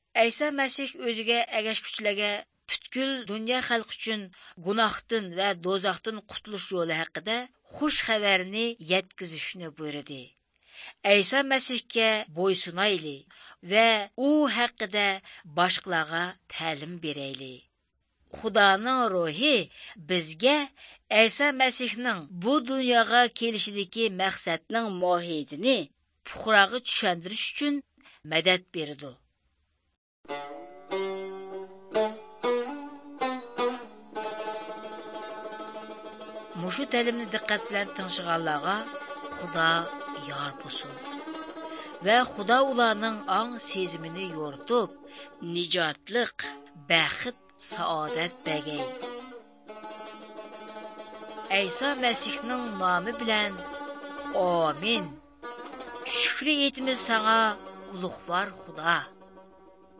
Aysa Masih o'ziga agashguchilarga butkul dunyo xalqi uchun gunohdan va do'zaxdan qutulish yo'li haqida xush xabarni yetkazishni buyurdi. Aysa Masihga bo'ysunayli va u haqida boshqalarga ta'lim berayli. Xudoning ruhi bizga Aysa Masihning bu dunyoga kelishidagi maqsadning mohiyatini puxroga tushuntirish uchun madad berdi. Muşu təlimni diqqət bilan tingşiganlarga Xudo yor bo'lsin. Va Xudo ularning ong sezimini yo'rtib, nijotlik, baxt, saodat bergay. Aysa Masihning nomi bilan amin. Shukr etimiz sana ulug'vor Xudo.